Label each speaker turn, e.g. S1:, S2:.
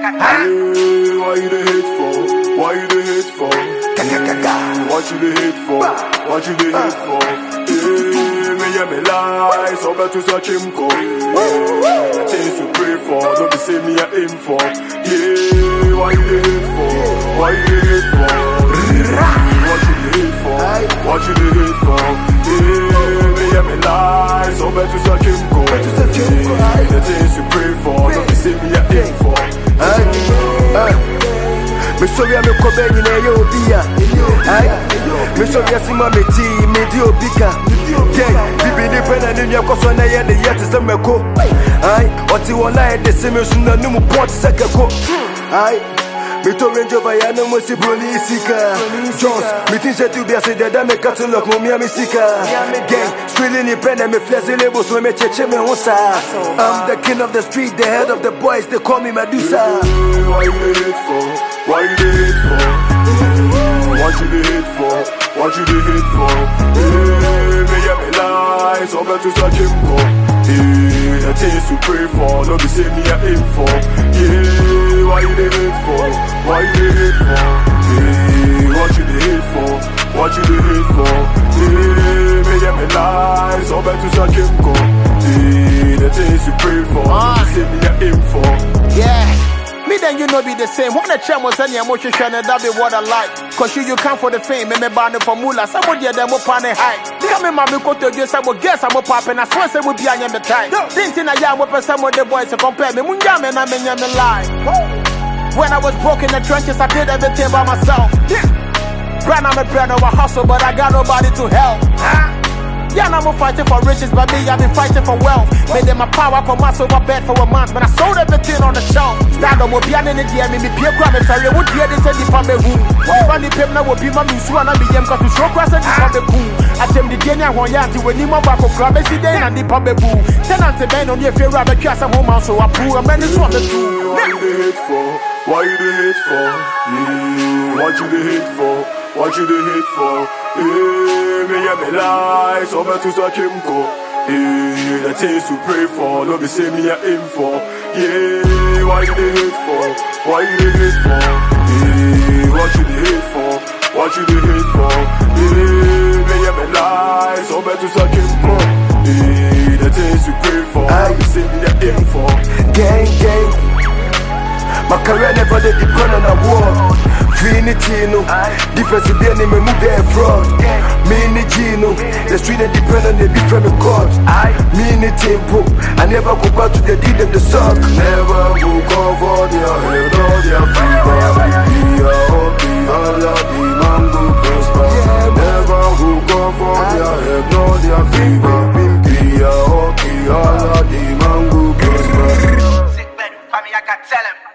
S1: Why you the hate for? Why you the hate for? What you the hate for? What you the hate for? Me and me lies, so better such him go. Things to pray for, don't be say me a aim for. Yeah, why you the hate for? Why you the hate for? What you the hate for? What you the hate for? Yeah, me and me lies, so better such him go. The things you pray for, don't be say me a aim for. Me sorry I'm a in a Yobia. Me sorry I see my tea, me do bigger. Gang, be independent in your cost on the yet is the Meko. What you want like the same as no new port second. Me to range over ya no mosi brony sika. Jones, me think that you be a said that me cut to look mommy sika. Gang, still independent, me flash the labels when me cheche me hosa. I'm the king of the street, the head of the boys, they call me Medusa. Why you the hate for? Why you the hate for? What you the hate for? What you the hate for? Me and me lies, so better such him go. The things you pray for, don't be say me a aim for. Yeah, why you the hate for? Why you the hate for? What you the hate for? What you the hate for? Me and me lies, so better such him go. The things you pray for, don't be say me a aim for.
S2: Yeah. Me then you know be the same. When the chairman send your emotion, that be what I like. Cause you come for the fame, me ban the formula. Somebody them up on the high. Come in my go to you, some guess I'm up and I swear say we be on the time. Didn't I am with some of the boys to compare me. Munjam and I'm in the line. When I was broke in the trenches, I did everything by myself. Brand I'm a brand of a hustle, but I got nobody to help. Yeah, I'm fighting for riches, but me, I've been fighting for wealth. Made them a power come out over bed for a month, but I sold everything on the shelf. Stand on what behind in the DM, me peer crab and ferry, would hear this and the pump room. Funny pimp now will be my musu and I be cause to show grass and the pump cool. I tell the Kenya one yanti when you back of crab and see day and the pump boo. Tenant the man on your fair rabbit cast at home, so I pull a man is one the two.
S1: Why you the hate for? Why you the hate for? What you the hate for? What you the hate for? Me and me lies, so better such him go. The things you pray for, don't be say me a aim for. Yeah, why you the hate for? Why you the hate for? What you the hate for? What you the hate for? Me and me lies, so better such him go. The things you pray for, don't be say me a aim for.
S3: Gang, gang. My career never did depend on a war. Trinity, no. Difference in the enemy, move there fraud. Me in the Gino, the street they depend on the different God. Me in the tempo, I never go back to the deed of the suck.
S1: Never go cover their head or their fever. Be a hobby, all of the mango prosper. Never go cover their head nor their fever. Be a hobby, all of the mango prosper.
S4: Sick bed, for me I can tell him.